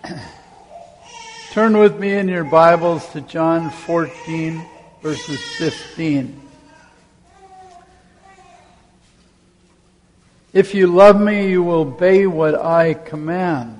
Turn with me in your Bibles to John 14, verses 15. If you love me, you will obey what I command.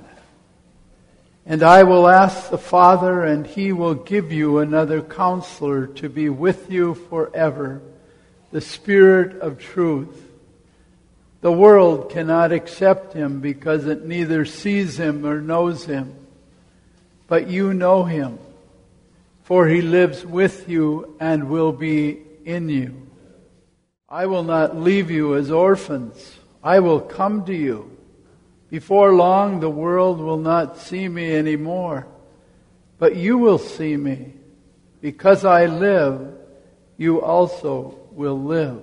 And I will ask the Father, and He will give you another counselor to be with you forever, the Spirit of truth. The world cannot accept Him because it neither sees Him or knows Him. But you know Him, for He lives with you and will be in you. I will not leave you as orphans. I will come to you. Before long, the world will not see me anymore, but you will see me. Because I live, you also will live.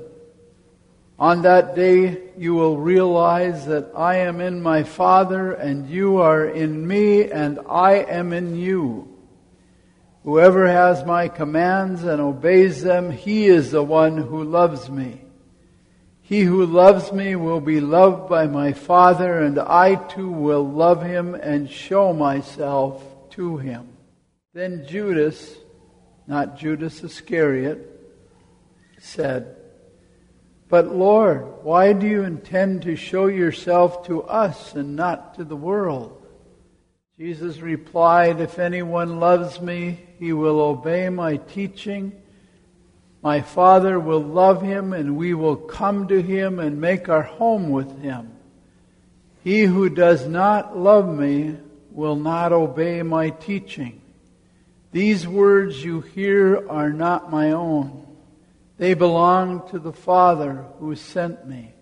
On that day, you will realize that I am in my Father, and you are in me, and I am in you. Whoever has my commands and obeys them, he is the one who loves me. He who loves me will be loved by my Father, and I too will love him and show myself to him. Then Judas, not Judas Iscariot, said, "But Lord, why do you intend to show yourself to us and not to the world?" Jesus replied, "If anyone loves me, he will obey my teaching. My Father will love him, and we will come to him and make our home with him. He who does not love me will not obey my teaching. These words you hear are not my own. They belong to the Father who sent me.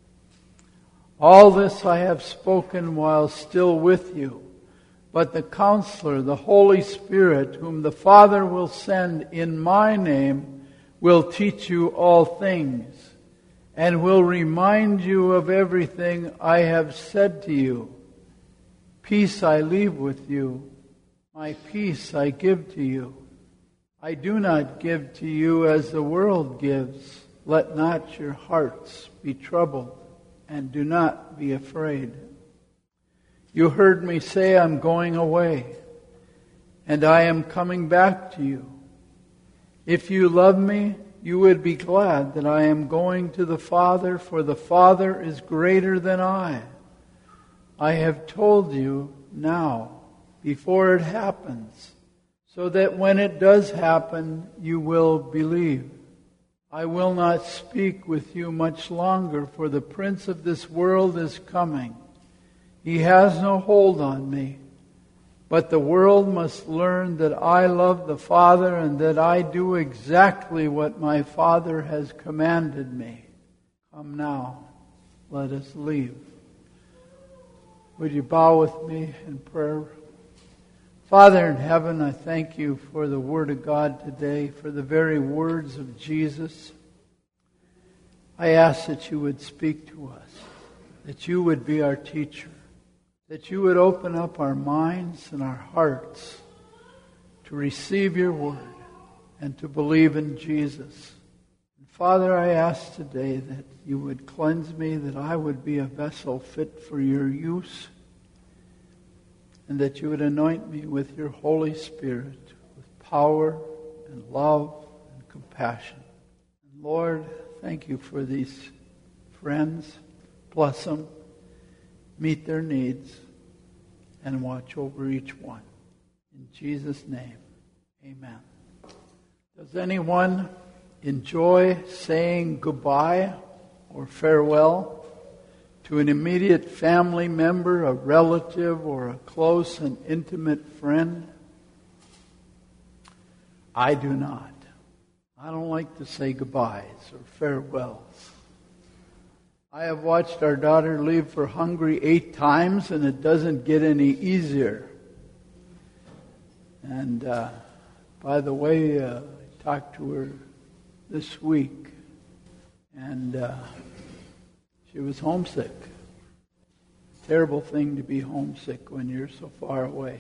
All this I have spoken while still with you. But the Counselor, the Holy Spirit, whom the Father will send in my name, will teach you all things, and will remind you of everything I have said to you. Peace I leave with you. My peace I give to you. I do not give to you as the world gives. Let not your hearts be troubled, and do not be afraid. You heard me say I'm going away, and I am coming back to you. If you love me, you would be glad that I am going to the Father, for the Father is greater than I. I have told you now, before it happens, so that when it does happen, you will believe. I will not speak with you much longer, for the prince of this world is coming. He has no hold on me. But the world must learn that I love the Father, and that I do exactly what my Father has commanded me. Come now, let us leave. Would you bow with me in prayer? Father in heaven, I thank you for the Word of God today, for the very words of Jesus. I ask that you would speak to us, that you would be our teacher, that you would open up our minds and our hearts to receive your word and to believe in Jesus. And Father, I ask today that you would cleanse me, that I would be a vessel fit for your use, and that you would anoint me with your Holy Spirit, with power and love and compassion. And Lord, thank you for these friends. Bless them. Meet their needs, and watch over each one. In Jesus' name, amen. Does anyone enjoy saying goodbye or farewell to an immediate family member, a relative, or a close and intimate friend? I do not. I don't like to say goodbyes or farewells. I have watched our daughter leave for Hungary 8 times, and it doesn't get any easier. And by the way, I talked to her this week, and she was homesick. Terrible thing to be homesick when you're so far away.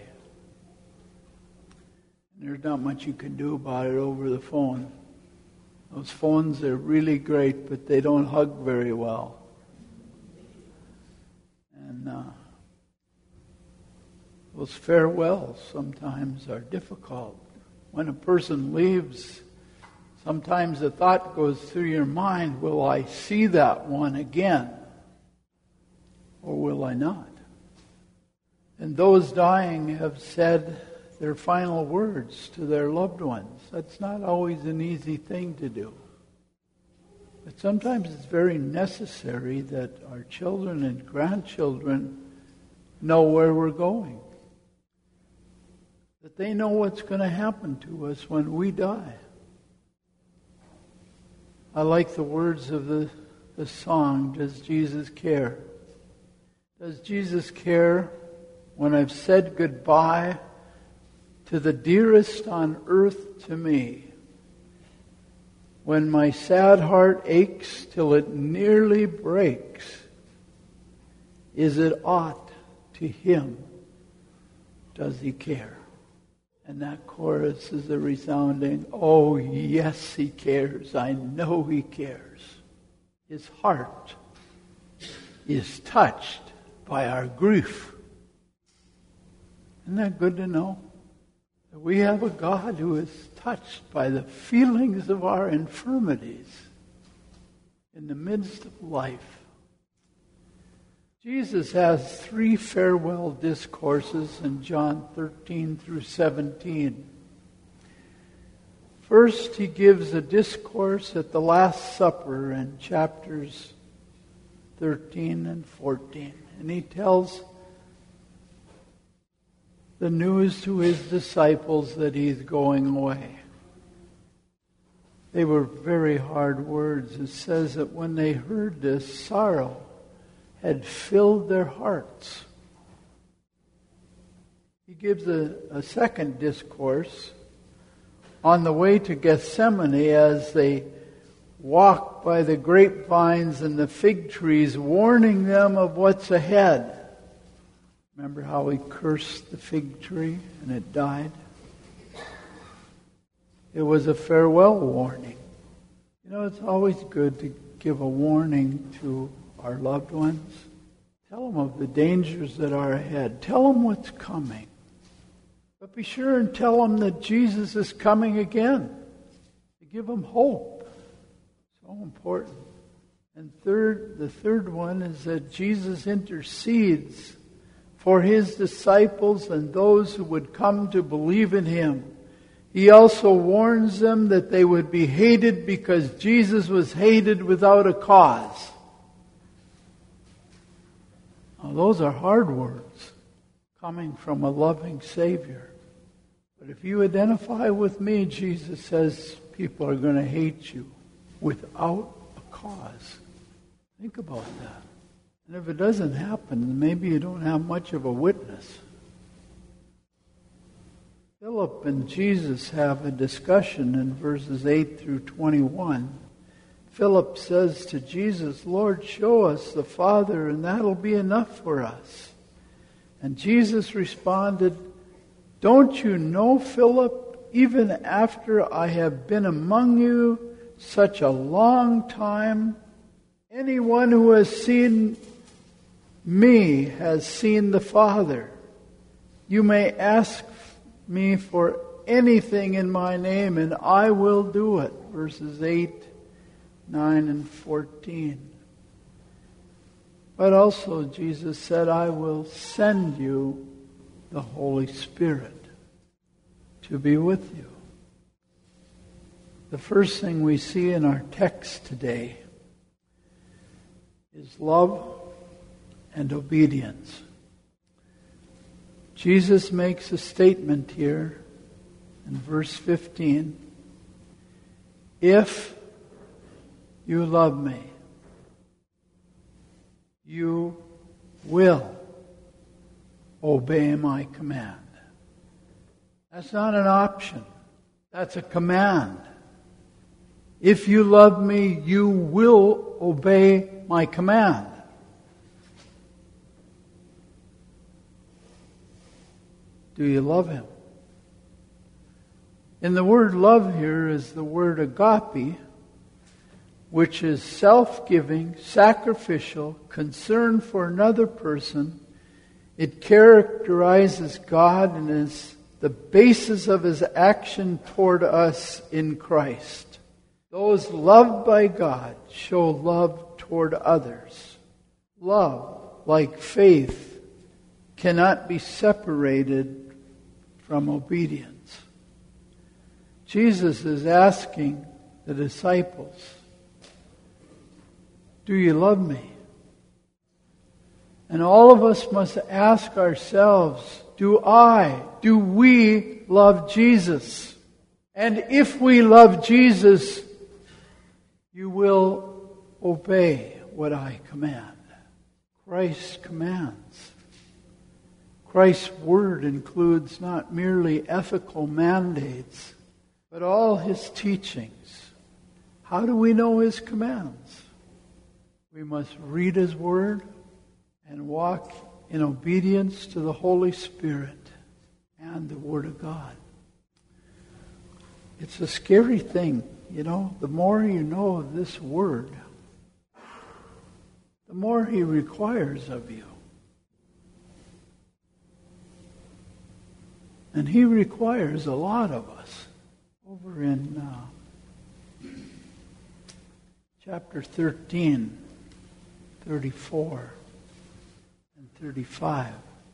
And there's not much you can do about it over the phone. Those phones are really great, but they don't hug very well. And Those farewells sometimes are difficult. When a person leaves, sometimes a thought goes through your mind, will I see that one again? Or will I not? And those dying have said their final words to their loved ones. That's not always an easy thing to do. But sometimes it's very necessary that our children and grandchildren know where we're going. That they know what's going to happen to us when we die. I like the words of the song, Does Jesus Care? Does Jesus care when I've said goodbye to the dearest on earth to me? When my sad heart aches till it nearly breaks, is it aught to Him? Does He care? And that chorus is a resounding, oh yes, He cares. I know He cares. His heart is touched by our grief. Isn't that good to know? That we have a God who is touched by the feelings of our infirmities in the midst of life. Jesus has 3 farewell discourses in John 13 through 17. First, He gives a discourse at the Last Supper in chapters 13 and 14. And He tells the news to His disciples that He's going away. They were very hard words. It says that when they heard this, sorrow had filled their hearts. He gives a second discourse on the way to Gethsemane as they walk by the grapevines and the fig trees, warning them of what's ahead. Remember how He cursed the fig tree and it died? It was a farewell warning. You know, it's always good to give a warning to our loved ones. Tell them of the dangers that are ahead. Tell them what's coming. But be sure and tell them that Jesus is coming again. To give them hope. So important. And the third one is that Jesus intercedes for His disciples and those who would come to believe in Him. He also warns them that they would be hated because Jesus was hated without a cause. Now, those are hard words coming from a loving Savior. But if you identify with me, Jesus says, people are going to hate you without a cause. Think about that. And if it doesn't happen, maybe you don't have much of a witness. Philip and Jesus have a discussion in verses 8 through 21. Philip says to Jesus, Lord, show us the Father, and that'll be enough for us. And Jesus responded, don't you know, Philip, even after I have been among you such a long time, anyone who has seen me has seen the Father. You may ask me for anything in my name, and I will do it. Verses 8, 9, and 14. But also Jesus said, I will send you the Holy Spirit to be with you. The first thing we see in our text today is love and obedience. Jesus makes a statement here in verse 15. If you love me, you will obey my command. That's not an option. That's a command. If you love me, you will obey my command. Do you love Him? And the word love here is the word agape, which is self-giving, sacrificial, concern for another person It characterizes God and is the basis of His action toward us in Christ. Those loved by God show love toward others. Love, like faith, cannot be separated from obedience. Jesus is asking the disciples, do you love me? And all of us must ask ourselves, do we love Jesus? And if we love Jesus, you will obey what I command. Christ commands. Christ's word includes not merely ethical mandates, but all His teachings. How do we know His commands? We must read His word and walk in obedience to the Holy Spirit and the Word of God. It's a scary thing, the more you know of this Word, the more He requires of you. And He requires a lot of us. Over in chapter 13, 34 and 35.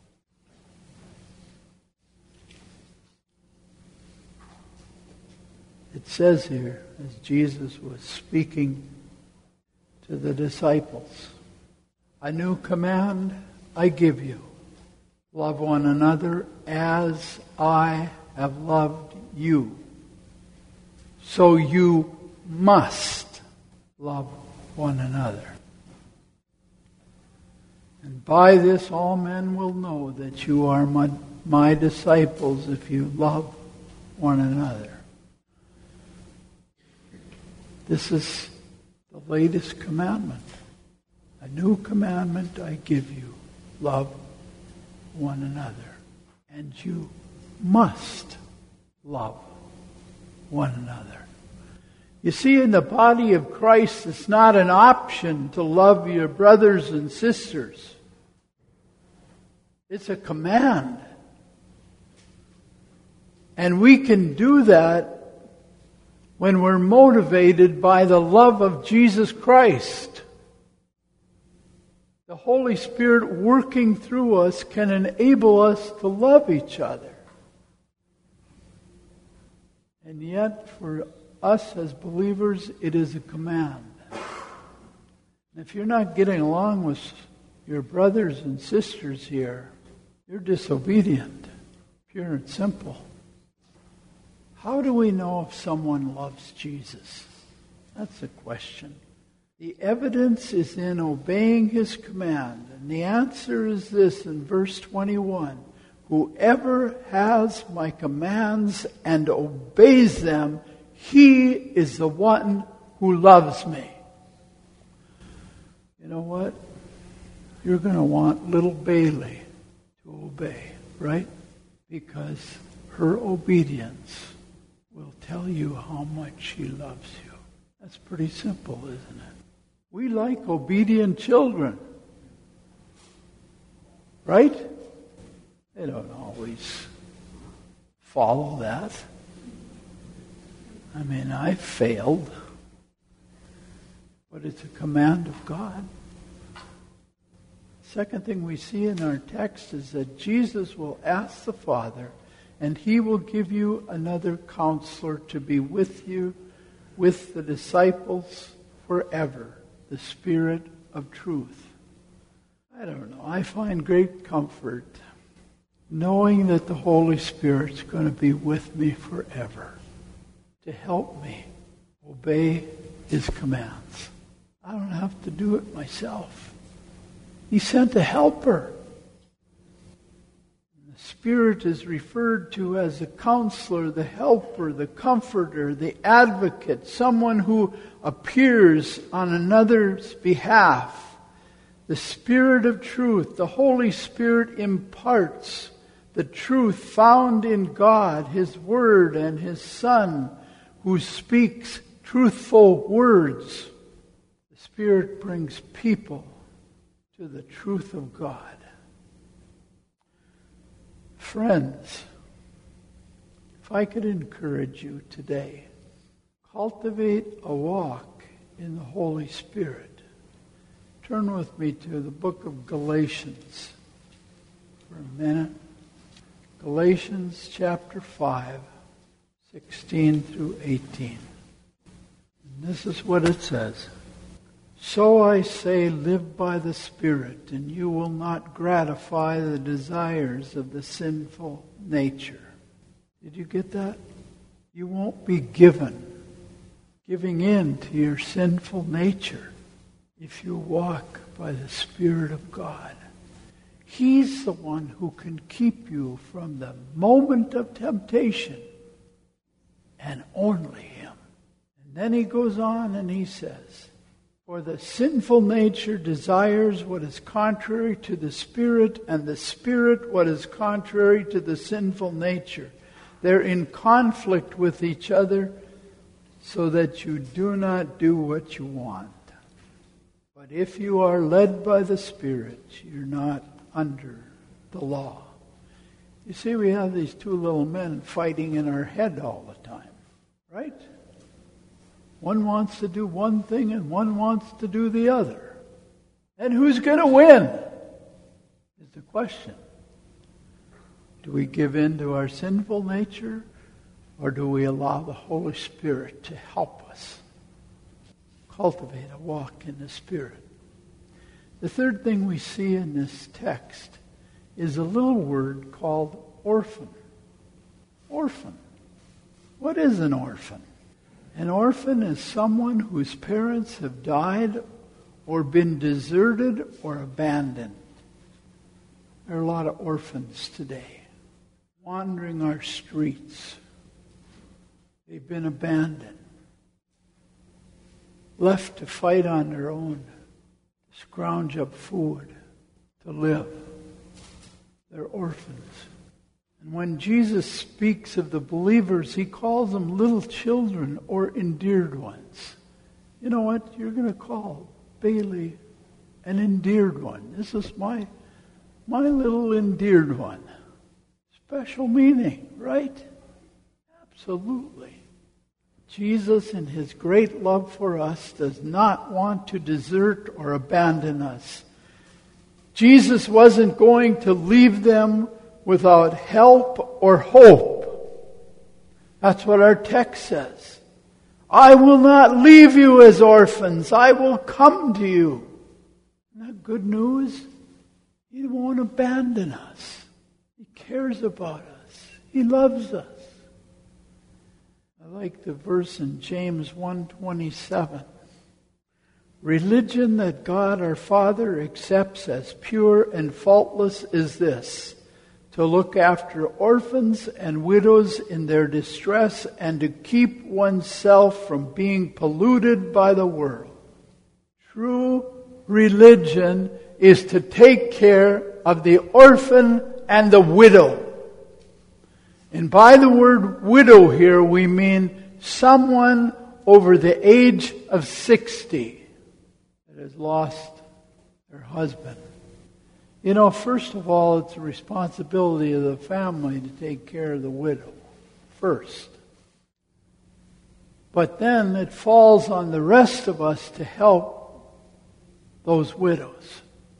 It says here, as Jesus was speaking to the disciples, a new command I give you. Love one another as I have loved you. So you must love one another. And by this all men will know that you are my disciples if you love one another. This is the latest commandment. A new commandment I give you. Love one another. And you must love one another. You see, in the body of Christ, it's not an option to love your brothers and sisters. It's a command. And we can do that when we're motivated by the love of Jesus Christ. The Holy Spirit working through us can enable us to love each other. And yet, for us as believers, it is a command. And if you're not getting along with your brothers and sisters here, you're disobedient, pure and simple. How do we know if someone loves Jesus? That's the question. The evidence is in obeying His command. And the answer is this in verse 21. Whoever has my commands and obeys them, he is the one who loves me. You know what? You're going to want little Bailey to obey, right? Because her obedience will tell you how much she loves you. That's pretty simple, isn't it? We like obedient children, right? They don't always follow that. I mean, I failed, but it's a command of God. Second thing we see in our text is that Jesus will ask the Father, and He will give you another counselor to be with you, with the disciples forever, the Spirit of truth. I don't know. I find great comfort knowing that the Holy Spirit's going to be with me forever to help me obey His commands. I don't have to do it myself. He sent a helper. The Spirit is referred to as the counselor, the helper, the comforter, the advocate, someone who appears on another's behalf. The Spirit of truth, the Holy Spirit imparts the truth found in God, His Word, and His Son, who speaks truthful words. The Spirit brings people to the truth of God. Friends, if I could encourage you today, cultivate a walk in the Holy Spirit. Turn with me to the book of Galatians for a minute. Galatians chapter 5, 16 through 18. And this is what it says. So I say, live by the Spirit, and you will not gratify the desires of the sinful nature. Did you get that? You won't be giving in to your sinful nature if you walk by the Spirit of God. He's the one who can keep you from the moment of temptation, and only Him. And then he goes on and he says, for the sinful nature desires what is contrary to the Spirit, and the Spirit what is contrary to the sinful nature. They're in conflict with each other, so that you do not do what you want. But if you are led by the Spirit, you're not under the law. You see, we have these two little men fighting in our head all the time, right? One wants to do one thing and one wants to do the other. And who's going to win? Is the question. Do we give in to our sinful nature, or do we allow the Holy Spirit to help us cultivate a walk in the Spirit? The third thing we see in this text is a little word called orphan. Orphan. What is an orphan? An orphan is someone whose parents have died or been deserted or abandoned. There are a lot of orphans today wandering our streets. They've been abandoned, left to fight on their own, to scrounge up food, to live. They're orphans. And when Jesus speaks of the believers, He calls them little children or endeared ones. You know what? You're going to call Bailey an endeared one. This is my little endeared one. Special meaning, right? Absolutely. Jesus, in His great love for us, does not want to desert or abandon us. Jesus wasn't going to leave them without help or hope. That's what our text says. I will not leave you as orphans. I will come to you. Isn't that good news? He won't abandon us. He cares about us. He loves us. I like the verse in James 1:27. Religion that God our Father accepts as pure and faultless is this: to look after orphans and widows in their distress and to keep oneself from being polluted by the world. True religion is to take care of the orphan and the widow. And by the word widow here, we mean someone over the age of 60 that has lost their husband. You know, first of all, it's the responsibility of the family to take care of the widow first. But then it falls on the rest of us to help those widows.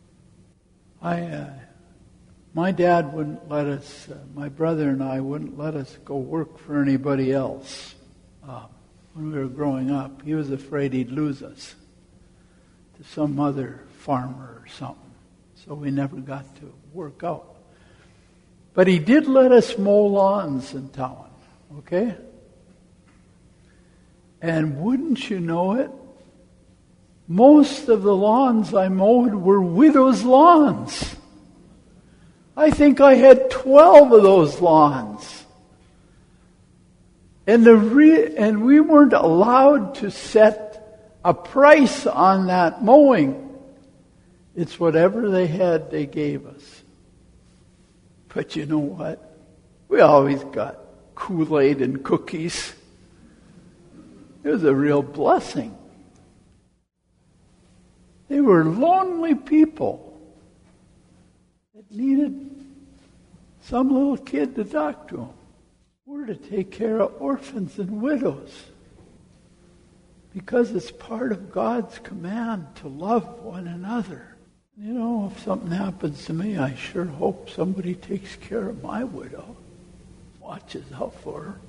My dad wouldn't let us, my brother and I wouldn't let us go work for anybody else when we were growing up. He was afraid he'd lose us to some other farmer or something. So we never got to work out. But he did let us mow lawns in town, okay? And wouldn't you know it, most of the lawns I mowed were widows' lawns. I think I had 12 of those lawns. And we weren't allowed to set a price on that mowing. It's whatever they had, they gave us. But you know what? We always got Kool-Aid and cookies. It was a real blessing. They were lonely people that needed some little kid to talk to him. We're to take care of orphans and widows. Because it's part of God's command to love one another. You know, if something happens to me, I sure hope somebody takes care of my widow. Watches out for her.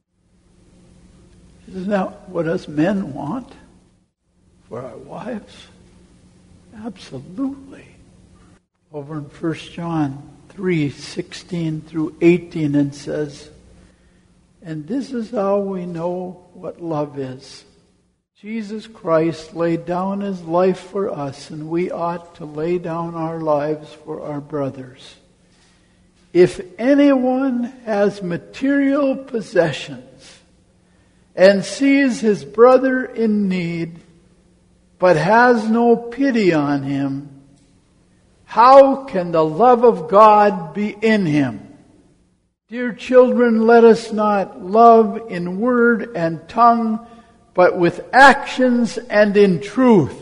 Isn't that what us men want for our wives? Absolutely. Over in 1 John 3:16 through 18, it says, "And this is how we know what love is. Jesus Christ laid down his life for us, and we ought to lay down our lives for our brothers. If anyone has material possessions and sees his brother in need, but has no pity on him, how can the love of God be in him? Dear children, let us not love in word and tongue, but with actions and in truth."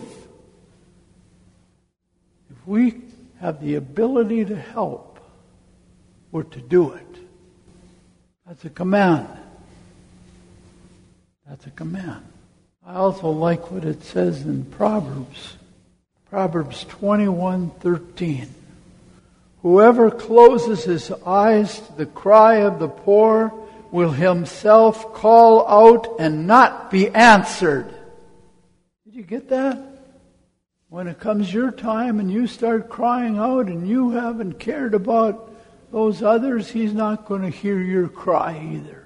If we have the ability to help, we're to do it. That's a command. That's a command. I also like what it says in Proverbs. Proverbs 21:13. "Whoever closes his eyes to the cry of the poor will himself call out and not be answered." Did you get that? When it comes your time and you start crying out and you haven't cared about those others, he's not going to hear your cry either.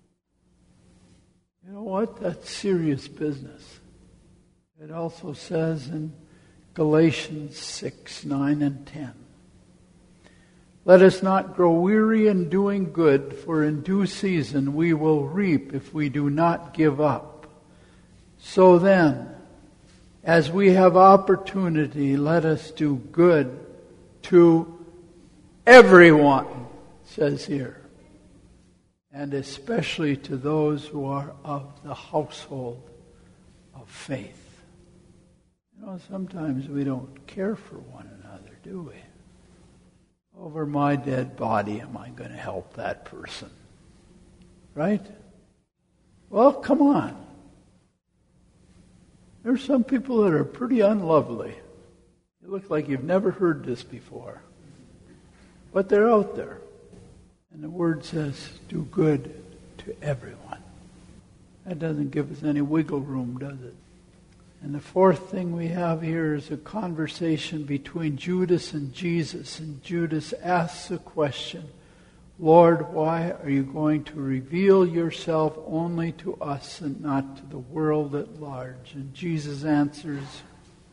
You know what? That's serious business. It also says in Galatians 6:9 and 10. "Let us not grow weary in doing good, for in due season we will reap if we do not give up. So then, as we have opportunity, let us do good to everyone," it says here, "and especially to those who are of the household of faith." You know, sometimes we don't care for one another, do we? Over my dead body, am I going to help that person? Right? Well, come on. There's some people that are pretty unlovely. You look like you've never heard this before. But they're out there. And the Word says, do good to everyone. That doesn't give us any wiggle room, does it? And the fourth thing we have here is a conversation between Judas and Jesus. And Judas asks the question, "Lord, why are you going to reveal yourself only to us and not to the world at large?" And Jesus answers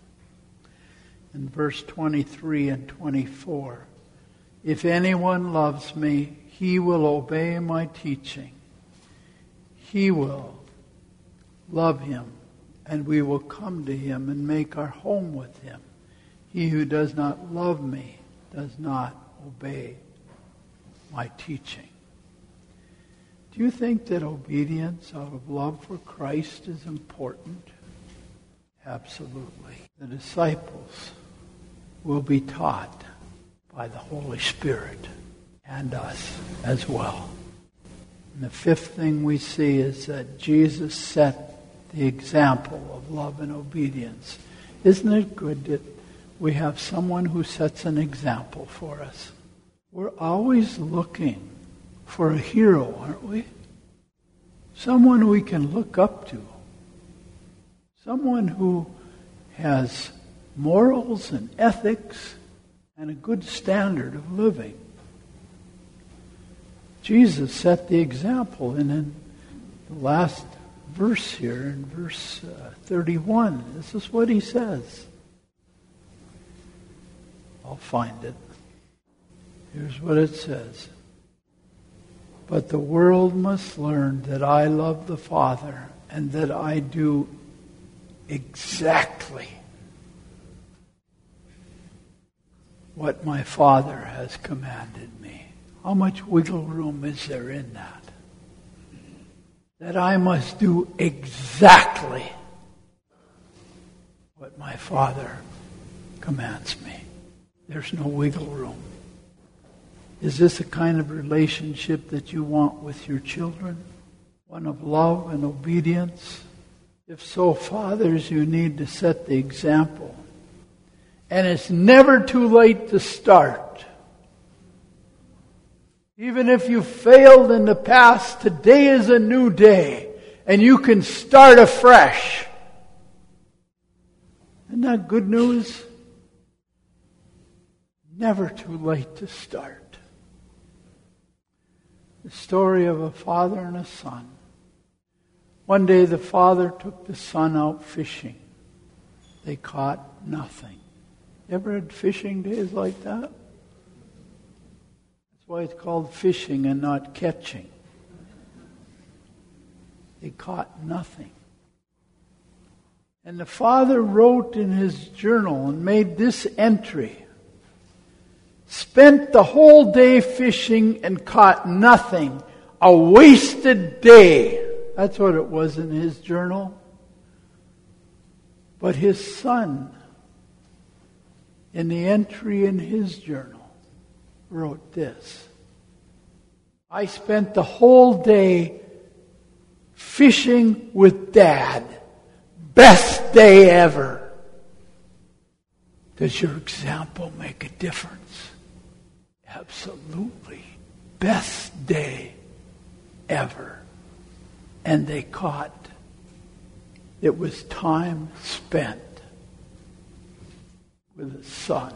in verse 23 and 24, "If anyone loves me, he will obey my teaching. He will love him, and we will come to him and make our home with him. He who does not love me does not obey my teaching." Do you think that obedience out of love for Christ is important? Absolutely. The disciples will be taught by the Holy Spirit and us as well. And the fifth thing we see is that Jesus set the example of love and obedience. Isn't it good that we have someone who sets an example for us? We're always looking for a hero, aren't we? Someone we can look up to. Someone who has morals and ethics and a good standard of living. Jesus set the example, and in the last verse here, in verse 31, this is what he says. I'll find it. Here's what it says. "But the world must learn that I love the Father and that I do exactly what my Father has commanded me." How much wiggle room is there in that? That I must do exactly what my Father commands me. There's no wiggle room. Is this a kind of relationship that you want with your children? One of love and obedience? If so, fathers, you need to set the example. And it's never too late to start. Even if you failed in the past, today is a new day. And you can start afresh. Isn't that good news? Never too late to start. The story of a father and a son. One day the father took the son out fishing. They caught nothing. You ever had fishing days like that? That's why it's called fishing and not catching. They caught nothing. And the father wrote in his journal and made this entry. Spent the whole day fishing and caught nothing. A wasted day. That's what it was in his journal. But his son, in the entry in his journal, wrote this. I spent the whole day fishing with Dad. Best day ever. Does your example make a difference? Absolutely. Best day ever. And they caught. It was time spent with the son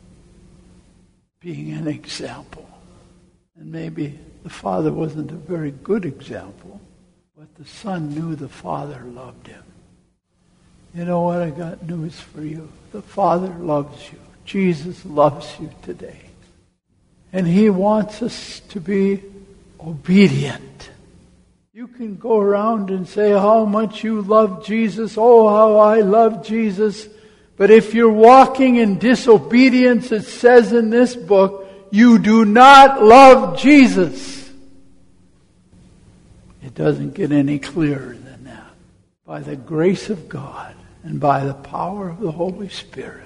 being an example. And maybe the father wasn't a very good example, but the son knew the father loved him. You know what? I got news for you. The Father loves you. Jesus loves you today. And He wants us to be obedient. You can go around and say how much you love Jesus. Oh, how I love Jesus. But if you're walking in disobedience, it says in this book, you do not love Jesus. It doesn't get any clearer than that. By the grace of God and by the power of the Holy Spirit,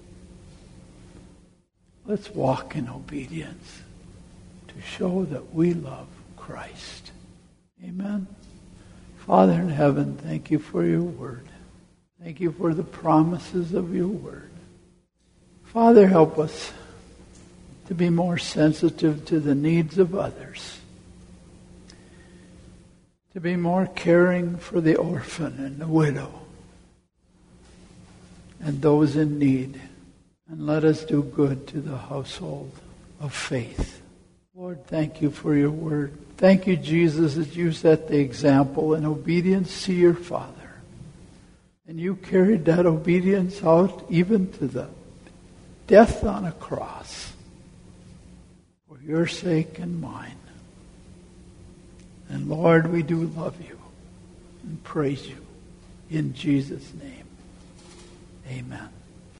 let's walk in obedience to show that we love Christ. Amen. Father in heaven, thank you for your word. Thank you for the promises of your word. Father, help us to be more sensitive to the needs of others. To be more caring for the orphan and the widow and those in need. And let us do good to the household of faith. Lord, thank you for your word. Thank you, Jesus, that you set the example in obedience to your Father. And you carried that obedience out even to the death on a cross for your sake and mine. And Lord, we do love you and praise you in Jesus' name. Amen.